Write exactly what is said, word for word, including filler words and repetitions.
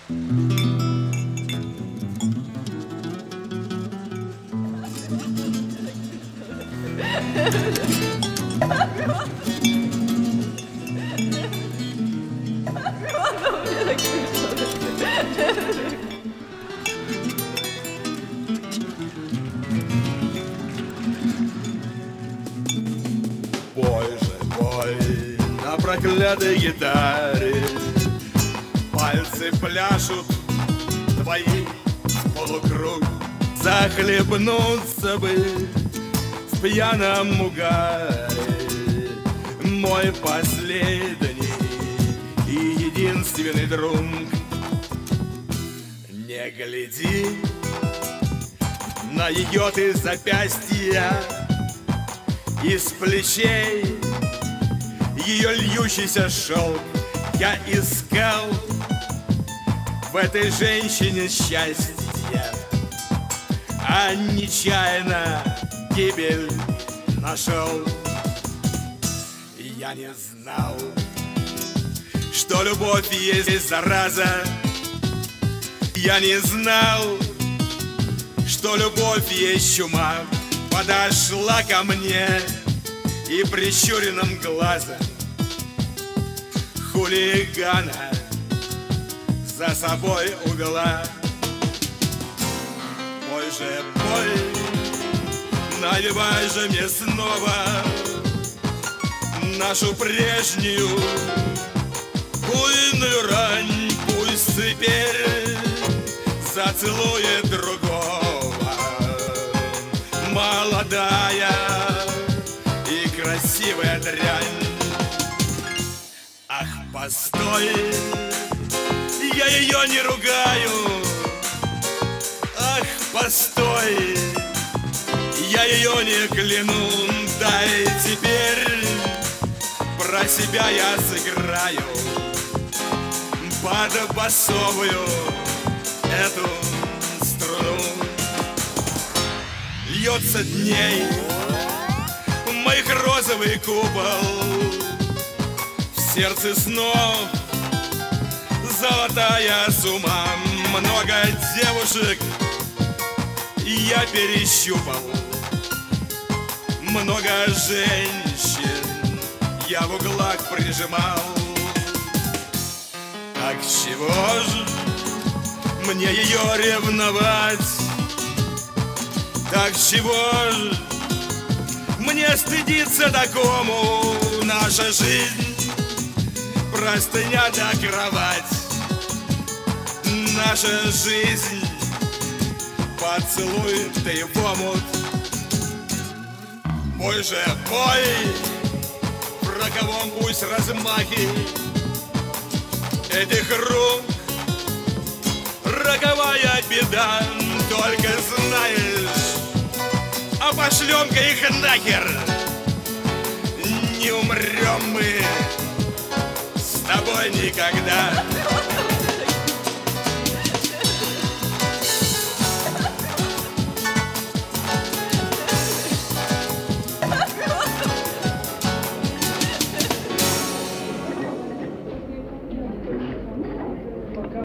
Бой же, бой на проклятой гитаре, пальцы пляшут твои в полукруг. Захлебнуться бы в пьяном угаре, мой последний и единственный друг. Не гляди на ее ты запястья, из плечей ее льющийся шелк. Я искал в этой женщине счастье, а нечаянно гибель нашел. Я не знал, что любовь есть зараза. Я не знал, что любовь есть чума. Подошла ко мне и прищуренным глазом хулигана за собой увела. Пой же, пой, наливай же мне снова нашу прежнюю буйную рань. Пусть теперь зацелует другого молодая и красивая дрянь. Ах, постой, я ее не ругаю. Ах, постой, я ее не кляну. Дай теперь про себя я сыграю под басовую эту струну. Льется дней моих розовый купол, в сердце снов золотая сумма. Много девушек я перещупал, много женщин я в углах прижимал. Так чего же мне ее ревновать? Так чего же мне стыдиться такому? Наша жизнь простыня да кровать. Наша жизнь поцелуй ты в омут. Пой же, пой, в роковом пусть размахи этих рук. Роковая беда, только знаешь, а пошлем-ка их нахер. Не умрем мы с тобой никогда.